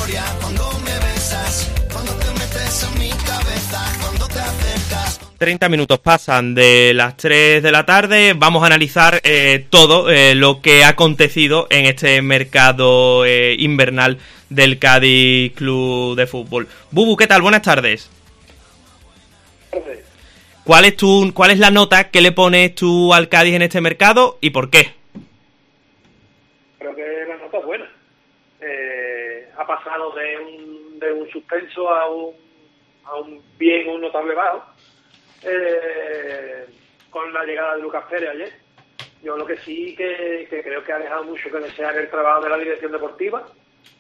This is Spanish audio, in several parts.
euforia cuando me besas, cuando te metes en mi cabeza, cuando te acercas. 30 minutos pasan de las 3 de la tarde. Vamos a analizar todo lo que ha acontecido en este mercado invernal del Cádiz Club de Fútbol. Bubu, ¿qué tal? Buenas tardes. ¿Cuál es la nota que le pones tú al Cádiz en este mercado y por qué? Creo que la nota es buena. Ha pasado de un suspenso a un bien, un notable bajo, con la llegada de Lucas Pérez ayer. Yo lo que sí que creo que ha dejado mucho que desear el trabajo de la dirección deportiva,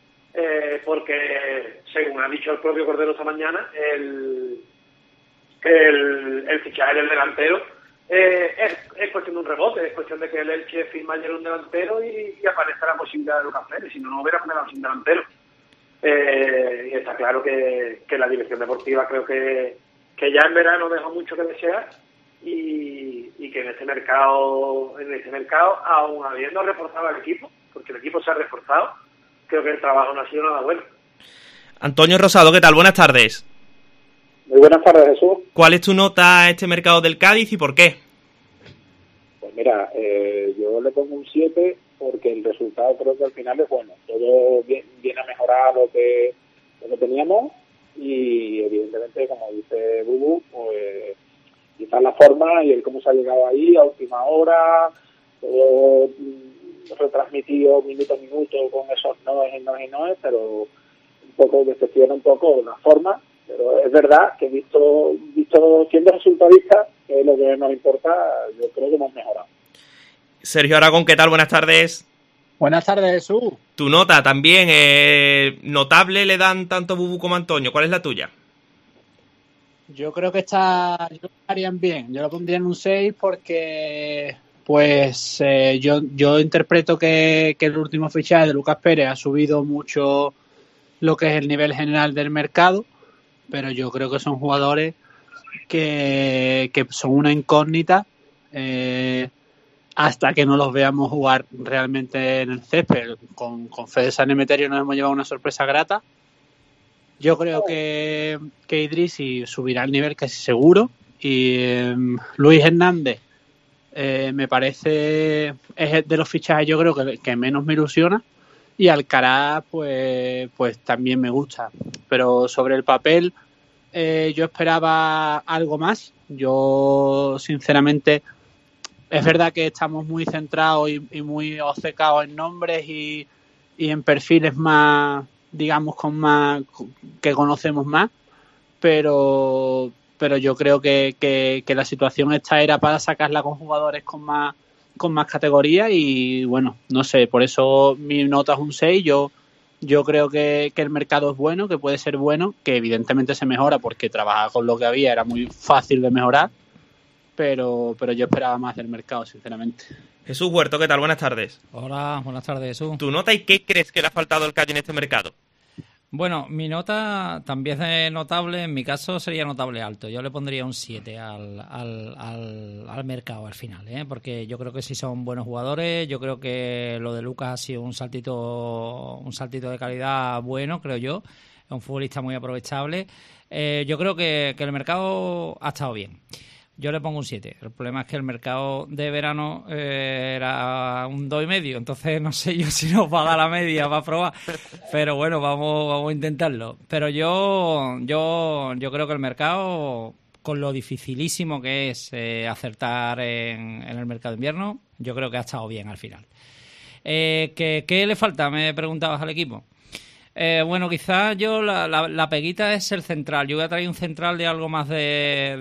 porque según ha dicho el propio Cordero esta mañana, el fichaje del delantero es cuestión de un rebote, es cuestión de que el Elche firma ayer un delantero y aparece la posibilidad de Lucas Pérez, si no hubiera quedado sin delantero. Y está claro que la dirección deportiva creo que ya en verano dejó mucho que desear y que en este mercado, aún habiendo reforzado al equipo, porque el equipo se ha reforzado, creo que el trabajo no ha sido nada bueno. Antonio Rosado, ¿qué tal? Buenas tardes. Muy buenas tardes, Jesús. ¿Cuál es tu nota a este mercado del Cádiz y por qué? Pues mira, yo le pongo un 7 porque el resultado creo que al final es bueno. Todo viene a mejorar lo que teníamos y evidentemente, como dice Bubu, pues quizás la forma y el cómo se ha llegado ahí a última hora, todo retransmitido minuto a minuto con esos noes, pero un poco decepciona un poco la forma. Pero es verdad que visto siendo resultadista, que es lo que nos importa, yo creo que hemos mejorado. Sergio Aragón, ¿qué tal? Buenas tardes. Buenas tardes, Jesús. Tu nota también, notable, le dan tanto Bubu como Antonio. ¿Cuál es la tuya? Yo creo que estarían bien. Yo lo pondría en un 6 porque pues yo interpreto que el último fichaje de Lucas Pérez ha subido mucho lo que es el nivel general del mercado, pero yo creo que son jugadores que son una incógnita hasta que no los veamos jugar realmente en el césped. Con Fede San Emeterio nos hemos llevado una sorpresa grata. Yo creo que Idrissi subirá el nivel casi seguro y Luis Hernández me parece es de los fichajes yo creo que menos me ilusiona. Y Alcaraz, pues también me gusta. Pero sobre el papel, yo esperaba algo más. Yo, sinceramente, es verdad que estamos muy centrados y muy obcecados en nombres y en perfiles más, digamos, que conocemos más. Pero yo creo que la situación esta era para sacarla con jugadores con más categoría y bueno, no sé, por eso mi nota es un 6. Yo creo que el mercado es bueno, que puede ser bueno, que evidentemente se mejora porque trabajar con lo que había era muy fácil de mejorar, pero yo esperaba más del mercado, sinceramente. Jesús Huerto, ¿qué tal? Buenas tardes. Hola, buenas tardes, Jesús. ¿Tu nota y qué crees que le ha faltado al Cádiz en este mercado? Bueno, mi nota también es notable, en mi caso sería notable alto. Yo le pondría un 7 al mercado al final, porque yo creo que sí son buenos jugadores. Yo creo que lo de Lucas ha sido un saltito de calidad bueno, creo yo. Es un futbolista muy aprovechable. Yo creo que el mercado ha estado bien. Yo le pongo un 7. El problema es que el mercado de verano era un 2,5. Entonces no sé yo si nos va a dar la media para probar. Pero bueno, vamos a intentarlo. Pero yo creo que el mercado, con lo dificilísimo que es acertar en el mercado de invierno, yo creo que ha estado bien al final. ¿Qué le falta? Me preguntabas al equipo. Bueno, quizás yo la peguita es el central. Yo voy a traer un central de algo más de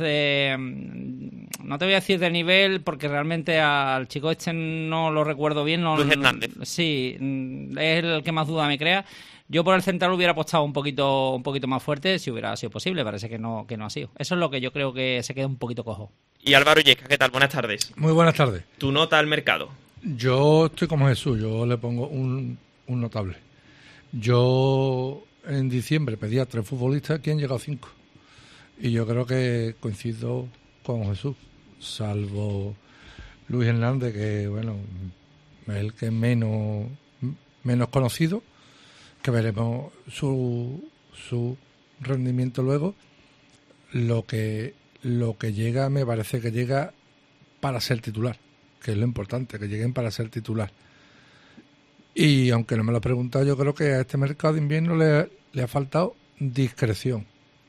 no te voy a decir de nivel porque realmente al chico este no lo recuerdo bien. Luis Hernández. Sí, es el que más duda me crea. Yo por el central hubiera apostado un poquito más fuerte si hubiera sido posible. Parece que no ha sido. Eso es lo que yo creo que se queda un poquito cojo. Y Álvaro Yesca, ¿qué tal? Buenas tardes. Muy buenas tardes. ¿Tu nota al mercado? Yo estoy como Jesús, yo le pongo un notable. Yo en diciembre pedía 3 futbolistas, aquí han llegado 5. Y yo creo que coincido con Jesús, salvo Luis Hernández, que bueno, es el que menos conocido, que veremos su rendimiento luego. Lo que llega, me parece que llega para ser titular, que es lo importante, que lleguen para ser titular. Y aunque no me lo he preguntado, yo creo que a este mercado de invierno le ha faltado discreción.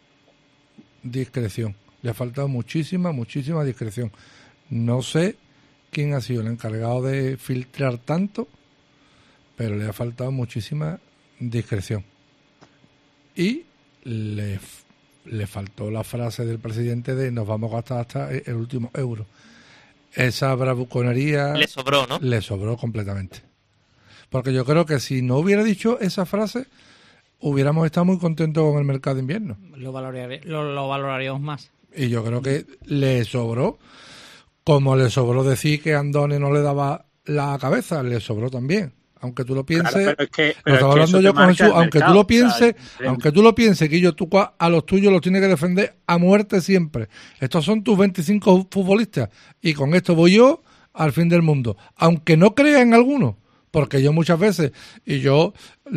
Le ha faltado muchísima discreción. No sé quién ha sido el encargado de filtrar tanto, pero le ha faltado muchísima discreción. Y le faltó la frase del presidente de nos vamos a gastar hasta el último euro. Esa bravuconería le sobró, ¿no? Le sobró completamente. Porque yo creo que si no hubiera dicho esa frase, hubiéramos estado muy contentos con el mercado de invierno. Lo valoraríamos más. Y yo creo que le sobró, como le sobró decir que Andone no le daba la cabeza, le sobró también. Aunque tú lo pienses, claro, pero es que estaba hablando yo con Jesús, aunque tú lo pienses, que tú a los tuyos los tienes que defender a muerte siempre. Estos son tus 25 futbolistas y con esto voy yo al fin del mundo. Aunque no crea en alguno, porque yo muchas veces, y yo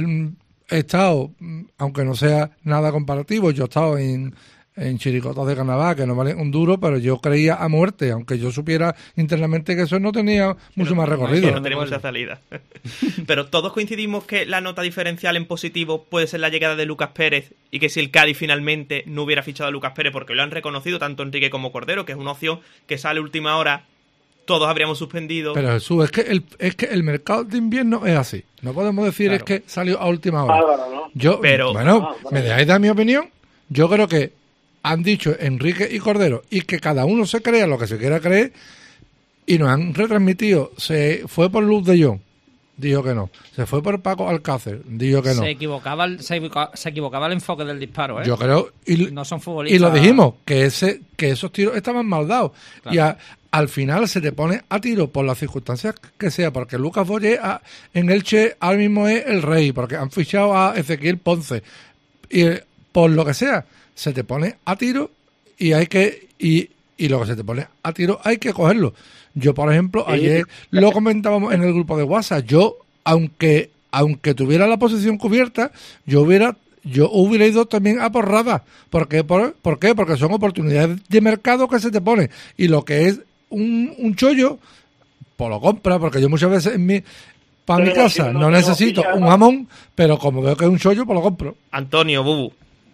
he estado, aunque no sea nada comparativo, yo he estado en chiricotas de carnaval que no valen un duro, pero yo creía a muerte, aunque yo supiera internamente que eso no tenía mucho más recorrido. No tenía mucha salida. Pero todos coincidimos que la nota diferencial en positivo puede ser la llegada de Lucas Pérez, y que si el Cádiz finalmente no hubiera fichado a Lucas Pérez, porque lo han reconocido tanto Enrique como Cordero, que es una opción que sale última hora, todos habríamos suspendido. Pero Jesús, es que el mercado de invierno es así. No podemos decir claro. Es que salió a última hora. ¿no? ¿Me dejáis dar mi opinión? Yo creo que han dicho Enrique y Cordero y que cada uno se crea lo que se quiera creer, y nos han retransmitido. Se fue por Luz de Jong, dijo que no. Se fue por Paco Alcácer, dijo que no. Se equivocaba el enfoque del disparo, ¿eh? Yo creo, no son futbolistas. Y lo dijimos, que esos tiros estaban mal dados. Claro. Y al final se te pone a tiro por las circunstancias que sea, porque Lucas Boyer en Elche ahora mismo es el rey, porque han fichado a Ezequiel Ponce, y por lo que sea se te pone a tiro y lo que se te pone a tiro hay que cogerlo. Yo, por ejemplo, ayer lo comentábamos en el grupo de WhatsApp, yo, aunque tuviera la posición cubierta, yo hubiera ido también a por Rada. ¿Por qué? Porque son oportunidades de mercado que se te pone, y lo que es un chollo, pues lo compra, porque yo muchas veces para mi casa no necesito un jamón, pero como veo que es un chollo, pues lo compro. Antonio, Bubu.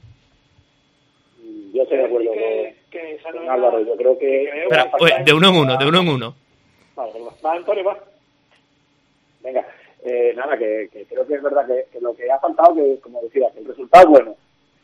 Yo estoy de acuerdo con Álvaro. Yo creo que... Pero, de uno en uno. Va, Antonio, va. Venga, nada, que creo que es verdad que lo que ha faltado, que como decía, que el resultado es bueno,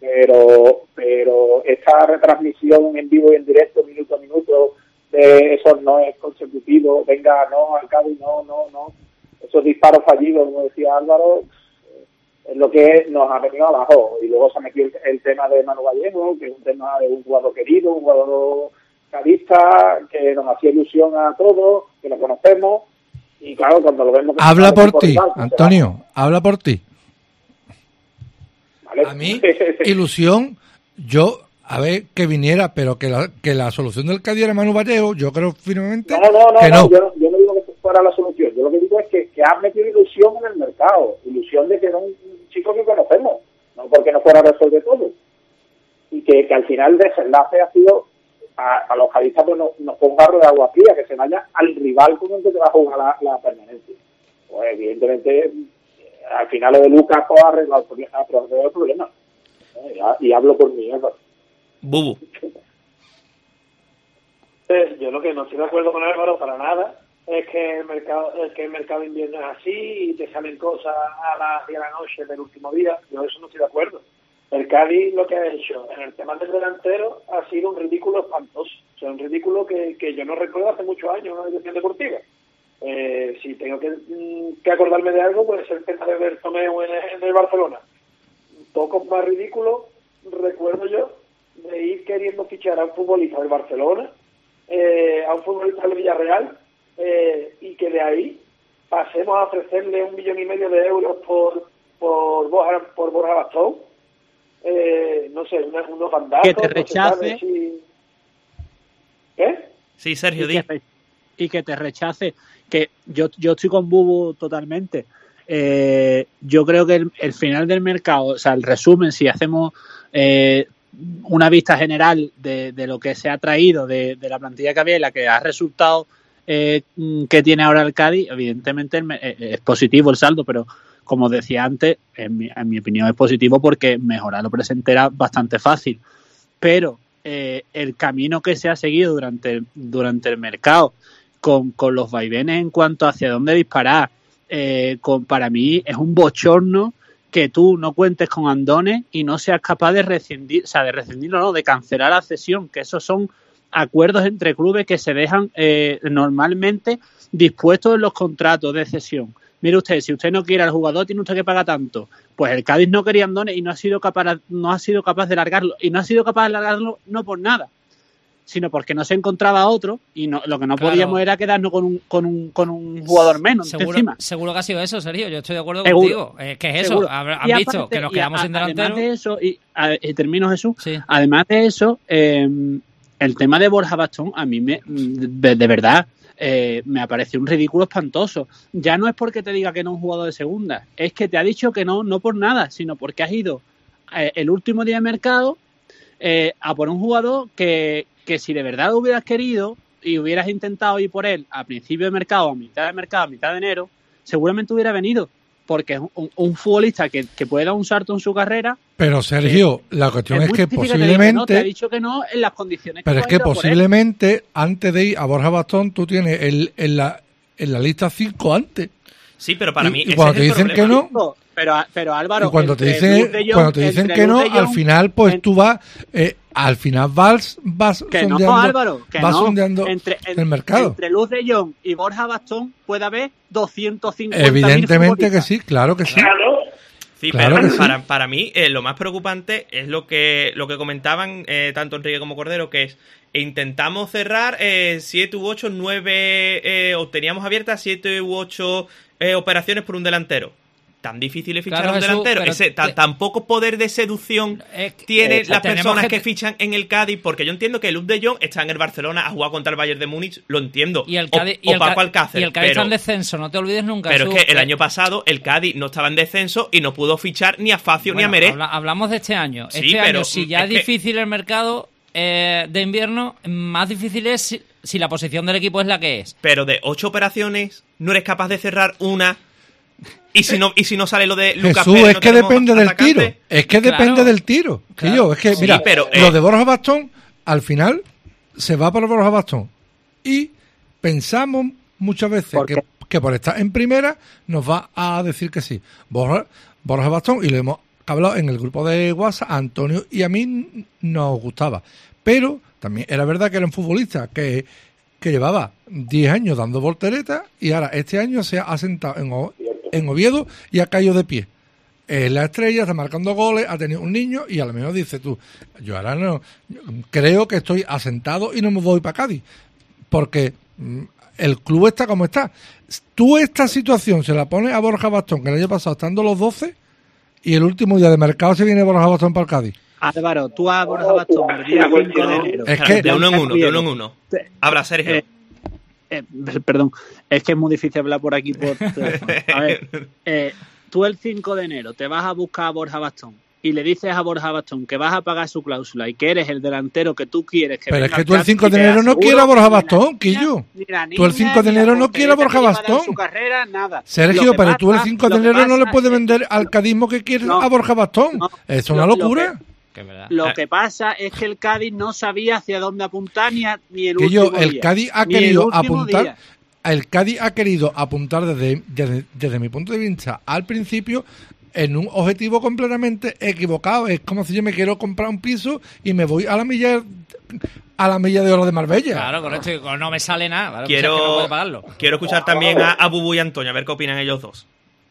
pero esta retransmisión en vivo y en directo, minuto a minuto, eso no es consecutivo, venga, no, al Cádiz, no. Esos disparos fallidos, como decía Álvaro, es lo que nos ha venido abajo. Y luego se ha metido el tema de Manu Vallejo, que es un tema de un jugador querido, un jugador cadista, que nos hacía ilusión a todos, que lo conocemos, y claro, cuando lo vemos... Habla por ti, Antonio, habla por ti. ¿Vale? A mí, ilusión, a ver, que viniera, pero que la solución del Cádiz era Manu Vallejo, yo creo firmemente que no. Yo no digo que fuera la solución, yo lo que digo es que has metido ilusión en el mercado, ilusión de que era un chico que conocemos, no porque no fuera a resolver todo, y que al final el desenlace ha sido a los cadistas pues nos ponga de agua fría, que se vaya al rival con el que te va a jugar la permanencia. Pues evidentemente al final lo de Lucas pues, ha arreglado el problema, y hablo por mí, ¿no? Bubu. Yo lo que no estoy de acuerdo con Álvaro para nada es que el mercado de invierno es así y te salen cosas a las 10 de la noche del último día. Yo eso no estoy de acuerdo. El Cádiz lo que ha hecho en el tema del delantero ha sido un ridículo espantoso. O sea, un ridículo que yo no recuerdo hace muchos años en una dirección deportiva. Si tengo que acordarme de algo, puede ser el tema de Bertomeu en el Barcelona. Un poco más ridículo, recuerdo yo, de ir queriendo fichar a un futbolista del Barcelona, a un futbolista del Villarreal, y que de ahí pasemos a ofrecerle 1,5 millones de euros por Borja Bastón. No sé, unos bandazos. Que te rechace. ¿Qué? Sí, Sergio, y que te rechace. Que yo estoy con Bubu totalmente. yo creo que el final del mercado, o sea, el resumen, si hacemos una vista general de lo que se ha traído de la plantilla que había y la que ha resultado que tiene ahora el Cádiz, evidentemente es positivo el saldo, pero como decía antes, en mi opinión es positivo porque mejorar lo presente era bastante fácil. Pero el camino que se ha seguido durante el mercado, con los vaivenes en cuanto hacia dónde disparar, para mí es un bochorno que tú no cuentes con Andone y no seas capaz de rescindir, o sea, de rescindirlo, no, de cancelar la cesión, que esos son acuerdos entre clubes que se dejan normalmente dispuestos en los contratos de cesión. Mire usted, si usted no quiere al jugador, tiene usted que pagar tanto. Pues el Cádiz no quería Andone y no ha sido capaz de largarlo. Y no ha sido capaz de largarlo no por nada, sino porque no se encontraba otro y lo que no podíamos era quedarnos con un jugador menos encima. Seguro que ha sido eso, Sergio. Yo estoy de acuerdo contigo. ¿Qué es eso? Han visto que nos quedamos sin delantero. Además de eso, y termino, Jesús, sí. Además de eso, el tema de Borja Bastón a mí de verdad me parece un ridículo espantoso. Ya no es porque te diga que no es un jugador de segunda, es que te ha dicho que no por nada, sino porque has ido el último día de mercado a por un jugador que si de verdad hubieras querido y hubieras intentado ir por él a principio de mercado, a mitad de enero, seguramente hubiera venido, porque es un futbolista que puede dar un salto en su carrera. Pero Sergio, la cuestión es que posiblemente... Te ha dicho que no en las condiciones que... Pero es que posiblemente antes de ir a Borja Bastón tú tienes en la lista 5 antes. Sí, pero para mí y cuando te dicen que no... Pero Álvaro, y cuando te dicen que no, al final pues tú vas... al final vas que sondeando, no, Álvaro, que vas no. sondeando el mercado. Entre Luz de Jong y Borja Bastón puede haber 250.000 Evidentemente que sí, claro que sí. Claro. Sí, claro pero que sí. Para mí lo más preocupante es lo que comentaban tanto Enrique como Cordero, que es intentamos cerrar 7 u 8, 9, o teníamos abiertas 7 u 8 operaciones por un delantero. Tan difícil es fichar a un delantero. Tan poco poder de seducción tienen las personas que fichan en el Cádiz, porque yo entiendo que Luke de Jong está en el Barcelona, ha jugado contra el Bayern de Múnich, lo entiendo. Y el Cádiz, o Paco Alcácer. Y el Cádiz está en descenso, no te olvides nunca. Pero es que el año pasado el Cádiz no estaba en descenso y no pudo fichar ni a Facio ni a Meré. Hablamos de este año. Sí, año, si ya es difícil el mercado de invierno, más difícil es si la posición del equipo es la que es. Pero de 8 operaciones no eres capaz de cerrar una. Y si no sale lo de Lucas Jesús, Pérez, es que depende del tiro. Es que depende del tiro. Claro. Es que, Sí, mira, pero, lo de Borja Bastón, al final, se va por Borja Bastón. Y pensamos muchas veces que por estar en primera nos va a decir que sí. Borja Bastón, y lo hemos hablado en el grupo de WhatsApp, a Antonio y a mí nos gustaba. Pero también era verdad que era un futbolista que llevaba 10 años dando volteretas y ahora este año se ha sentado en Oviedo y ha caído de pie. Es la estrella, está marcando goles, ha tenido un niño y a lo mejor dice tú, yo ahora no, creo que estoy asentado y no me voy para Cádiz, porque el club está como está. Tú esta situación se la pones a Borja Bastón, que el año pasado estando los 12 y el último día de mercado se viene Borja Bastón para el Cádiz. Álvaro, tú a Borja Bastón el día 5 de enero. Es que de uno en uno. Habla, Sergio. Perdón, es que es muy difícil hablar por aquí por teléfono. A ver, tú el 5 de enero te vas a buscar a Borja Bastón y le dices a Borja Bastón que vas a pagar su cláusula y que eres el delantero que tú quieres que pero venga. Es que tú el 5 de enero no quieres a Borja Bastón, Quillo. Tú el 5 de enero no quieres a Borja Bastón. Su carrera, nada. Sergio, pero tú el 5 de enero no le puedes vender al cadismo que quieres a Borja Bastón. Es una locura. Lo que pasa es que el Cádiz no sabía hacia dónde apuntar ni el que último el día. Cádiz ha querido apuntar. El Cádiz ha querido apuntar desde mi punto de vista al principio en un objetivo completamente equivocado. Es como si yo me quiero comprar un piso y me voy a la milla de oro de Marbella. Claro, correcto, y no me sale nada. Claro, quiero, que no puedo pagarlo. Quiero escuchar también a Bubu y Antonio, a ver qué opinan ellos dos.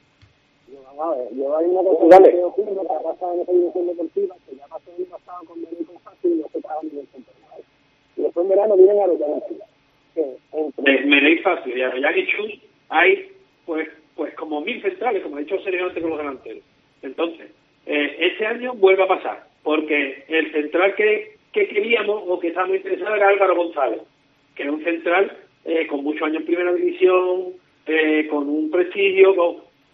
Yo hay una cosa que ocurre que ha pasado en esa dirección deportiva, que ya pasó el pasado con Benito con Fácil y no se pagan ni el centenario. Y después en verano vienen a los de Melé y Fácil y Arellán y Chus hay pues como 1000 centrales, como ha dicho Sergio antes con los delanteros. Entonces, este año vuelve a pasar, porque el central que queríamos o que estábamos interesados era Álvaro González, que es un central con muchos años en primera división, con un prestigio,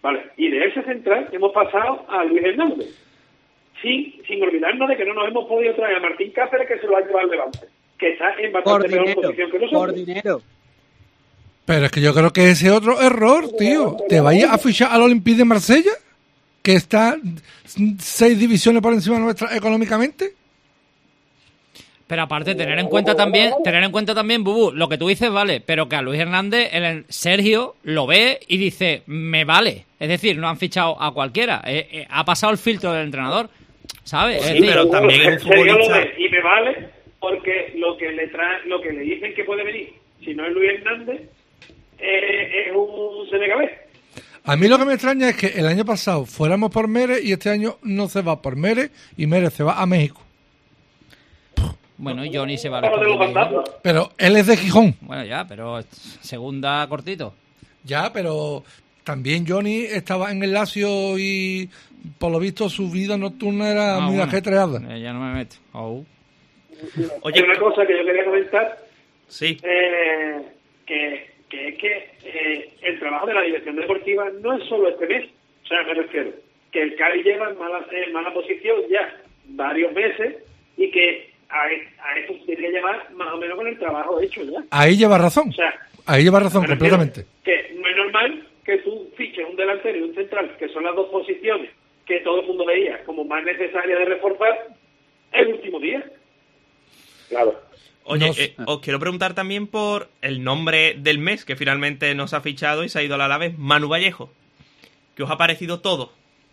Vale, y de ese central hemos pasado a Luis Hernández. Sin olvidarnos de que no nos hemos podido traer a Martín Cáceres, que se lo ha llevado al Levante, que está en bastante peor posición que nosotros. Por dinero. Pero es que yo creo que ese otro error, tío. ¿Te vais a fichar al Olympique de Marsella? Que está 6 divisiones por encima nuestra económicamente. Pero aparte, tener en cuenta también, Bubu, lo que tú dices vale, pero que a Luis Hernández, Sergio lo ve y dice, me vale. Es decir, no han fichado a cualquiera. Ha pasado el filtro del entrenador, ¿sabes? Sí, pero también es un Sergio lo futbolista. ve y me vale porque lo que le dicen que puede venir, si no es Luis Hernández, es un senegalés. A mí lo que me extraña es que el año pasado fuéramos por Mere y este año no se va por Mere y Mere se va a México. Bueno, Johnny se va a Como de los fantasmas. Pero él es de Gijón. Bueno, ya, pero segunda cortito. Ya, pero también Johnny estaba en el Lazio y por lo visto su vida nocturna era muy ajetreada. Ya no me meto. Oye, Hay una cosa que yo quería comentar, sí, que es que el trabajo de la dirección deportiva no es solo este mes. O sea, me refiero que el Cádiz lleva en mala posición ya varios meses y que a esto se tiene que llevar más o menos con el trabajo hecho ya. Ahí lleva razón. O sea, Ahí lleva razón me refiero completamente. Que no es normal que tú fiches un delantero y un central, que son las dos posiciones que todo el mundo veía como más necesarias de reforzar, el último día. Claro. oye, os quiero preguntar también por el nombre del mes que finalmente nos ha fichado y se ha ido al Alavés, Manu Vallejo. ¿Qué os ha parecido todo?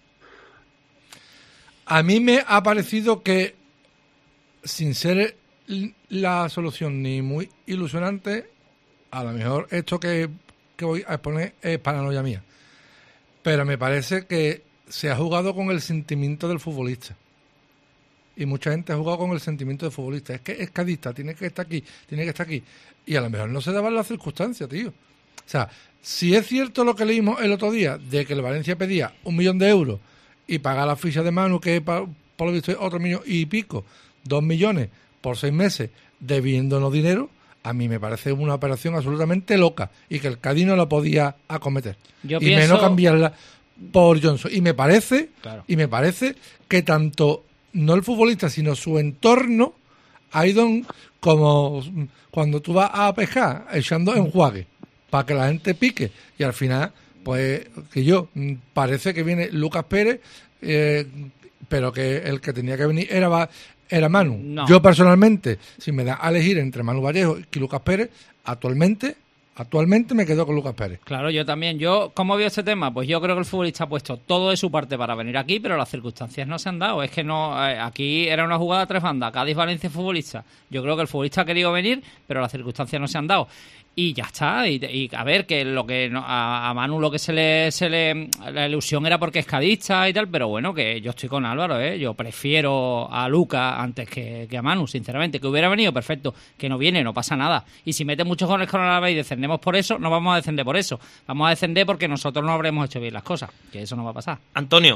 A mí me ha parecido que, sin ser la solución ni muy ilusionante, a lo mejor esto que voy a exponer es paranoia mía. Pero me parece que se ha jugado con el sentimiento del futbolista. Y mucha gente ha jugado con el sentimiento del futbolista. Es que es cadista, tiene que estar aquí, tiene que estar aquí. Y a lo mejor no se daban las circunstancias, tío. O sea, si es cierto lo que leímos el otro día, de que el Valencia pedía 1 millón de euros y pagar la ficha de Manu, que por lo visto es otro millón y pico, 2 millones por 6 meses, debiéndonos dinero, a mí me parece una operación absolutamente loca y que el Cádiz no la podía acometer. Menos cambiarla por Johnson. Y me parece que tanto no el futbolista, sino su entorno ha ido como cuando tú vas a pescar, echando enjuague para que la gente pique. Y al final, pues, parece que viene Lucas Pérez, pero que el que tenía que venir era Manu. No. Yo personalmente, si me da a elegir entre Manu Vallejo y Lucas Pérez, actualmente me quedo con Lucas Pérez. Claro, yo también. ¿Cómo veo este tema? Pues yo creo que el futbolista ha puesto todo de su parte para venir aquí, pero las circunstancias no se han dado. Es que no, aquí era una jugada a 3 bandas, Cádiz, Valencia, futbolista. Yo creo que el futbolista ha querido venir, pero las circunstancias no se han dado. Y ya está. Y a ver, que lo que a Manu lo que la ilusión era porque es cadista y tal, pero bueno, que yo estoy con Álvaro, yo prefiero a Lucas antes que a Manu, sinceramente. Que hubiera venido, perfecto. Que no viene, no pasa nada. Y si mete muchos goles con el Alavés y descendemos por eso, no vamos a descender por eso. Vamos a descender porque nosotros no habremos hecho bien las cosas. Que eso no va a pasar. Antonio.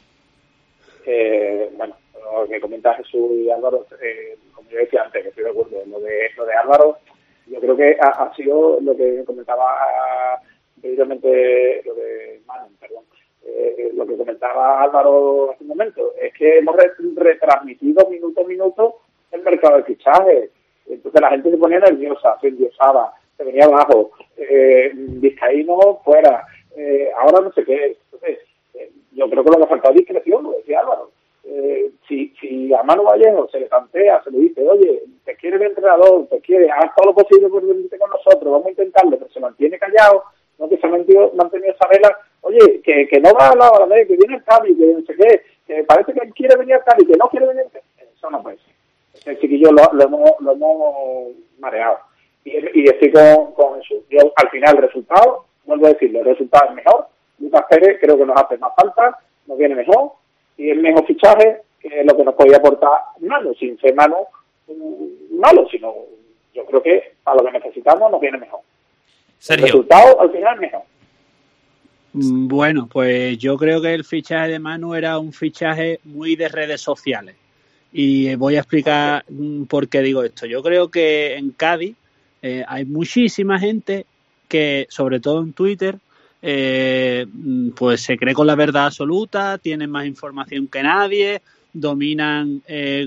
Bueno, lo que comenta Jesús y Álvaro, como yo decía antes, que estoy de acuerdo, lo de Álvaro, yo creo que ha sido lo que comentaba precisamente, lo de Manu, perdón, lo que comentaba Álvaro hace un momento, es que hemos retransmitido minuto a minuto el mercado de fichajes. Entonces la gente se ponía nerviosa, se endiosaba, se venía abajo, Vizcaíno fuera, ahora no sé qué. Entonces, yo creo que lo que ha faltado es discreción, lo decía Álvaro. Si a Manu Vallejo se le plantea, se le dice, oye, te quiere el entrenador, haz todo lo posible por venirte con nosotros, vamos a intentarlo, pero se mantiene callado, no que se ha mantenido esa vela, oye, que no va a la vez, que viene el Cádiz, que no sé qué, que parece que quiere venir al Cádiz, que no quiere venir, eso no puede ser. El chiquillo lo hemos mareado. Y estoy con eso. Yo, al final, el resultado, vuelvo a decirlo, el resultado es mejor. Lucas Pérez creo que nos hace más falta, nos viene mejor, y el mejor fichaje que es lo que nos podía aportar Manu, sin ser Manu malo, sino yo creo que para lo que necesitamos nos viene mejor. Sergio. El resultado al final es mejor. Bueno, pues yo creo que el fichaje de Manu era un fichaje muy de redes sociales. Y voy a explicar por qué digo esto. Yo creo que en Cádiz hay muchísima gente que, sobre todo en Twitter, pues se cree con la verdad absoluta, tienen más información que nadie, dominan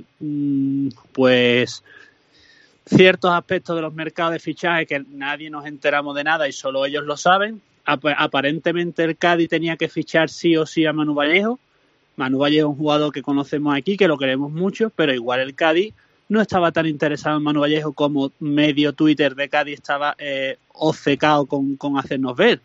pues ciertos aspectos de los mercados de fichaje que nadie nos enteramos de nada y solo ellos lo saben. Aparentemente el Cádiz tenía que fichar sí o sí a Manu Vallejo. Manu Vallejo es un jugador que conocemos aquí, que lo queremos mucho, pero igual el Cádiz no estaba tan interesado en Manu Vallejo como medio Twitter de Cádiz estaba obcecado con hacernos ver.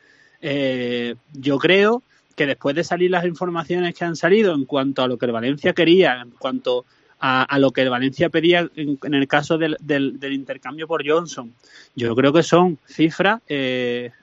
Yo creo que después de salir las informaciones que han salido en cuanto a lo que el Valencia quería, en cuanto a lo que el Valencia pedía en el caso del intercambio por Johnson, yo creo que son cifras que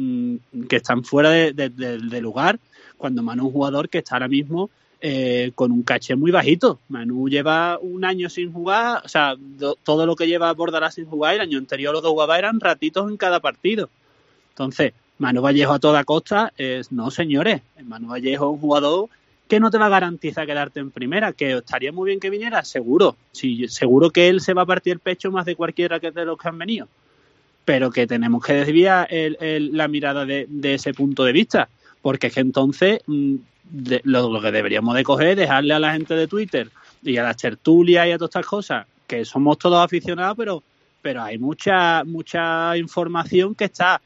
están fuera de lugar, cuando Manu es un jugador que está ahora mismo con un caché muy bajito. Manu lleva un año sin jugar, o sea, todo lo que lleva Bordalás sin jugar, el año anterior lo que jugaba eran ratitos en cada partido. Entonces, Manu Vallejo a toda costa, no señores, Manu Vallejo es un jugador que no te va a garantizar quedarte en primera, que estaría muy bien que viniera, seguro, sí, seguro que él se va a partir el pecho más de cualquiera de los que han venido, pero que tenemos que desviar la mirada de ese punto de vista, porque es que entonces lo que deberíamos de coger es dejarle a la gente de Twitter y a las tertulias y a todas estas cosas, que somos todos aficionados, pero hay mucha información que está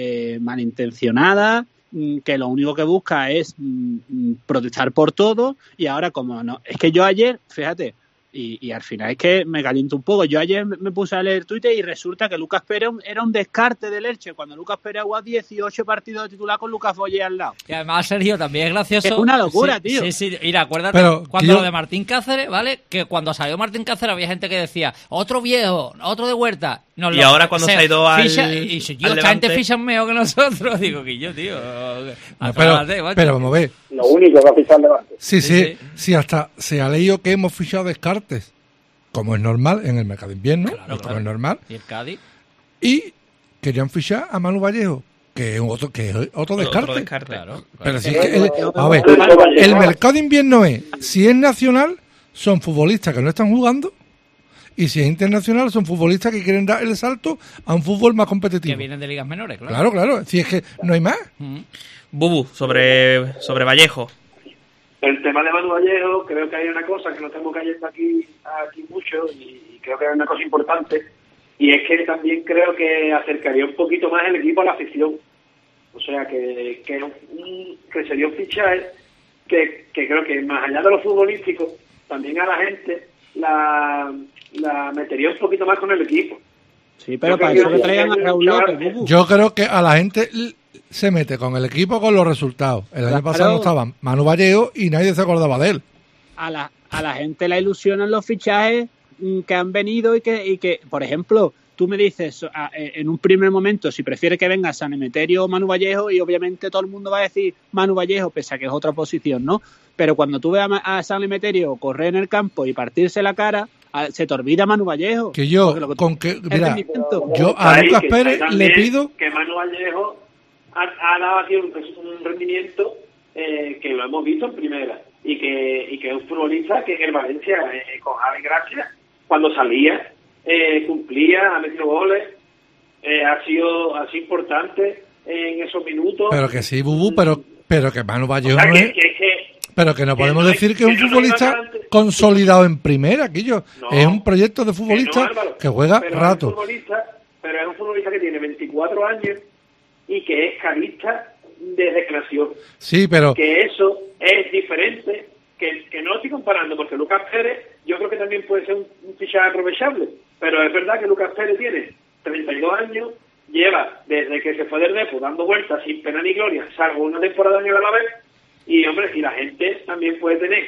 malintencionada, que lo único que busca es protestar por todo, y ahora como no, es que yo ayer, fíjate, y al final es que me caliento un poco, yo ayer me puse a leer Twitter y resulta que Lucas Pérez era un descarte del Elche, cuando Lucas Pérez ha jugado 18 partidos de titular con Lucas Boye al lado. Y además, Sergio, también es gracioso. Es una locura, sí, tío. Sí, mira, acuérdate lo de Martín Cáceres, ¿vale? Que cuando salió Martín Cáceres había gente que decía, otro viejo, otro de Huerta. Y ahora cuando se ha ido al y si yo, esta gente fichan mejor que nosotros, digo que yo, tío. No, pero vamos a ver. Lo único que ha fichado el Levante. Sí, hasta se ha leído que hemos fichado Descartes, como es normal en el mercado de invierno, como es normal. Y el Cádiz. Y querían fichar a Manu Vallejo, que es otro Descartes. Claro. Pero si es que el mercado de invierno si es nacional, son futbolistas que no están jugando, y si es internacional, son futbolistas que quieren dar el salto a un fútbol más competitivo. Que vienen de ligas menores, claro. Claro. Si es que no hay más. Bubu, sobre Vallejo. El tema de Manu Vallejo, creo que hay una cosa que no estamos cayendo aquí mucho, y creo que es una cosa importante, y es que también creo que acercaría un poquito más el equipo a la afición. O sea, que sería un fichaje que creo que más allá de lo futbolístico, también a la gente la metería un poquito más con el equipo. Sí, pero para eso que traigan a Raúl López. Yo creo que a la gente se mete con el equipo con los resultados. El año pasado no estaba Manu Vallejo y nadie se acordaba de él. A la gente la ilusionan los fichajes que han venido y que, por ejemplo, tú me dices en un primer momento si prefieres que venga San Emeterio o Manu Vallejo, y obviamente todo el mundo va a decir Manu Vallejo, pese a que es otra posición, ¿no? Pero cuando tú ves a San Emeterio correr en el campo y partirse la cara, se te olvida Manu Vallejo. Que yo, yo a Lucas Pérez le pido... Que Manu Vallejo ha dado aquí un rendimiento que lo hemos visto en primera, y que es un futbolista que en el Valencia, con Javi Gracia, cuando salía, cumplía, ha metido goles, ha sido importante en esos minutos. Pero que sí, Bubu, pero que Manu Vallejo no es... Pero que no podemos decir que es un futbolista consolidado en primera, Quillo. Es un proyecto de futbolista que juega rato. Pero es un futbolista que tiene 24 años y que es carista desde que nació. Sí, pero... Que eso es diferente, que no lo estoy comparando, porque Lucas Pérez yo creo que también puede ser un fichaje aprovechable, pero es verdad que Lucas Pérez tiene 32 años, lleva desde que se fue del Depor dando vueltas sin pena ni gloria, salvo una temporada en el Alavés. Y hombre, y la gente también puede tener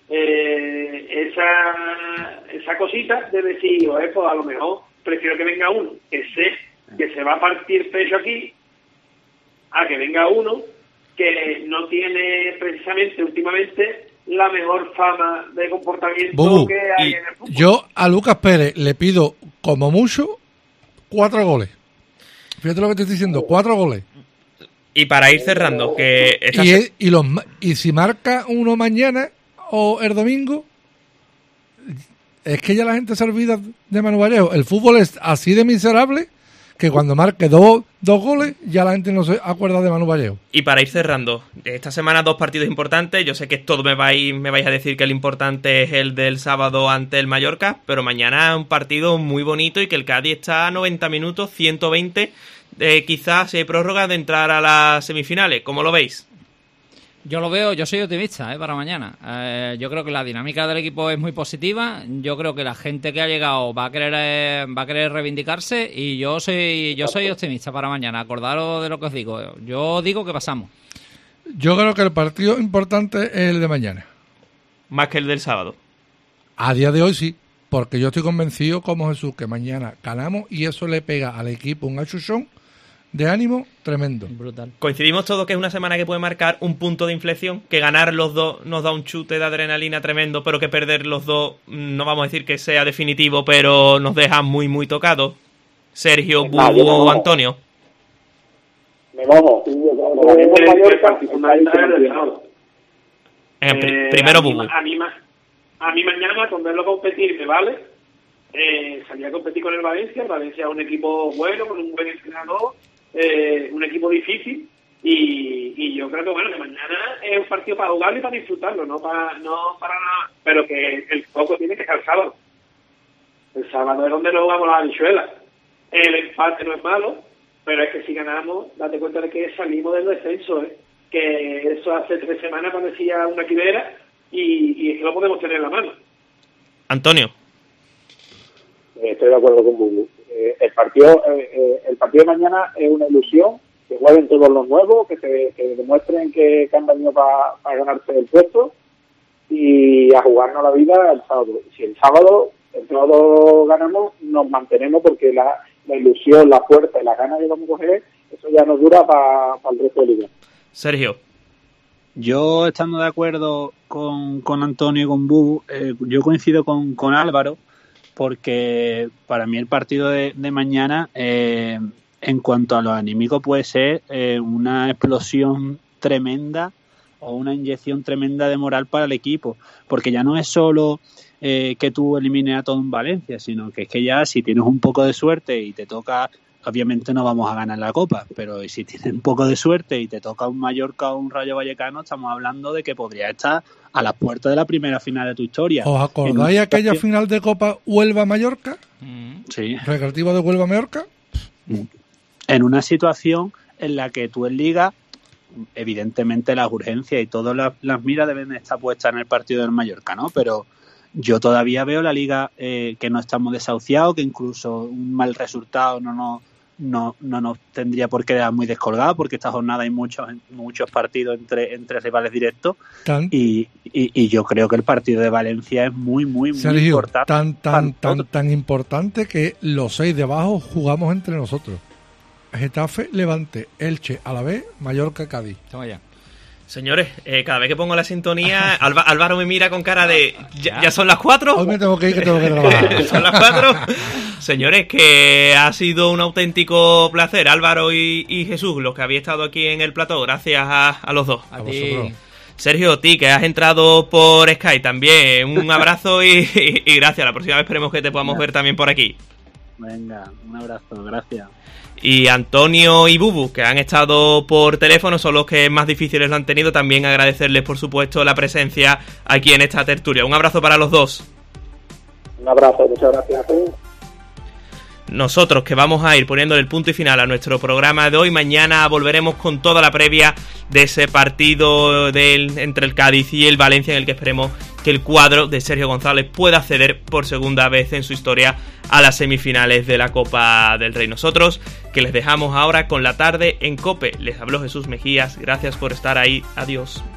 esa cosita de decir, pues a lo mejor prefiero que venga uno que se va a partir pecho aquí, a que venga uno que no tiene precisamente últimamente la mejor fama de comportamiento que hay en el fútbol. Yo a Lucas Pérez le pido como mucho 4 goles. Fíjate lo que te estoy diciendo, 4 goles. Y para ir cerrando, que y si marca uno mañana o el domingo, es que ya la gente se olvida de Manu Vallejo. El fútbol es así de miserable que cuando marque dos goles ya la gente no se acuerda de Manu Vallejo. Y para ir cerrando, esta semana 2 partidos importantes. Yo sé que todos me vais a decir que el importante es el del sábado ante el Mallorca, pero mañana un partido muy bonito y que el Cádiz está a 90 minutos, 120, quizás si hay prórroga, de entrar a las semifinales. ¿Cómo lo veis? Yo soy optimista para mañana. Yo creo que la dinámica del equipo es muy positiva. Yo creo que la gente que ha llegado va a querer reivindicarse y yo soy optimista para mañana. Acordaros de lo que os digo. Yo digo que pasamos. Yo creo que el partido importante es el de mañana. Más que el del sábado. A día de hoy sí, porque yo estoy convencido como Jesús que mañana ganamos y eso le pega al equipo un achuchón de ánimo tremendo. Brutal. Coincidimos todos que es una semana que puede marcar un punto de inflexión, que ganar los dos nos da un chute de adrenalina tremendo, pero que perder los dos, no vamos a decir que sea definitivo, pero nos deja muy, muy tocados. Sergio, Bubu o Antonio. Me mojo. Primero Bubu. A mí mañana, con verlo competir, me vale. Salí a competir con el Valencia. El Valencia es un equipo bueno, con un buen entrenador, un equipo difícil. Y yo creo que que mañana es un partido para jugarlo y para disfrutarlo, no para nada. Pero que el foco tiene que ser el sábado. El sábado es donde nos jugamos las habichuelas. El empate no es malo, pero es que si ganamos, date cuenta de que salimos del descenso, que eso hace 3 semanas parecía una quimera y es que lo podemos tener en la mano. Antonio. Estoy de acuerdo con Bubu. El partido de mañana es una ilusión, que jueguen todos los nuevos, que demuestren que han venido para ganarse el puesto y a jugarnos la vida el sábado. Si el sábado ganamos, nos mantenemos porque la ilusión, la fuerza y la ganas que vamos a coger, eso ya nos dura para el resto de liga. Sergio. Yo, estando de acuerdo con Antonio y con Bubu, yo coincido con Álvaro, porque para mí el partido de mañana, en cuanto a los anímicos, puede ser una explosión tremenda o una inyección tremenda de moral para el equipo, porque ya no es solo que tú elimines a todo en Valencia, sino que es que ya si tienes un poco de suerte y te toca, obviamente no vamos a ganar la Copa, pero si tienes un poco de suerte y te toca un Mallorca o un Rayo Vallecano, estamos hablando de que podría estar a las puertas de la primera final de tu historia. ¿Os acordáis aquella final de Copa Huelva-Mallorca? Sí. ¿Recreativo de Huelva-Mallorca? En una situación en la que tú en Liga, evidentemente las urgencias y todas las miras deben estar puestas en el partido del Mallorca, ¿no? Pero yo todavía veo la Liga que no estamos desahuciados, que incluso un mal resultado no nos tendría por qué dar muy descolgado, porque esta jornada hay muchos partidos entre rivales directos y yo creo que el partido de Valencia es muy, muy, muy Sergio, importante. tan importante que los 6 de abajo jugamos entre nosotros. Getafe, Levante, Elche, Alavés, Mallorca, Cádiz. Toma ya. Señores, cada vez que pongo la sintonía, Álvaro me mira con cara de ¿ya son las 4? Hoy me tengo que ir, que tengo que trabajar. ¿Son las 4? Señores, que ha sido un auténtico placer, Álvaro y Jesús, los que habéis estado aquí en el plató. Gracias a los dos. A ti. Sergio, a ti, que has entrado por Skype también, un abrazo y gracias. La próxima vez esperemos que te podamos ver también por aquí. Venga, un abrazo, gracias. Y Antonio y Bubu, que han estado por teléfono, son los que más difíciles lo han tenido. También agradecerles, por supuesto, la presencia aquí en esta tertulia. Un abrazo para los dos. Un abrazo, muchas gracias a todos. Nosotros que vamos a ir poniéndole el punto y final a nuestro programa de hoy. Mañana volveremos con toda la previa de ese partido entre el Cádiz y el Valencia, en el que esperemos que el cuadro de Sergio González pueda acceder por segunda vez en su historia a las semifinales de la Copa del Rey. Nosotros que les dejamos ahora con la tarde en COPE. Les habló Jesús Mejías. Gracias por estar ahí. Adiós.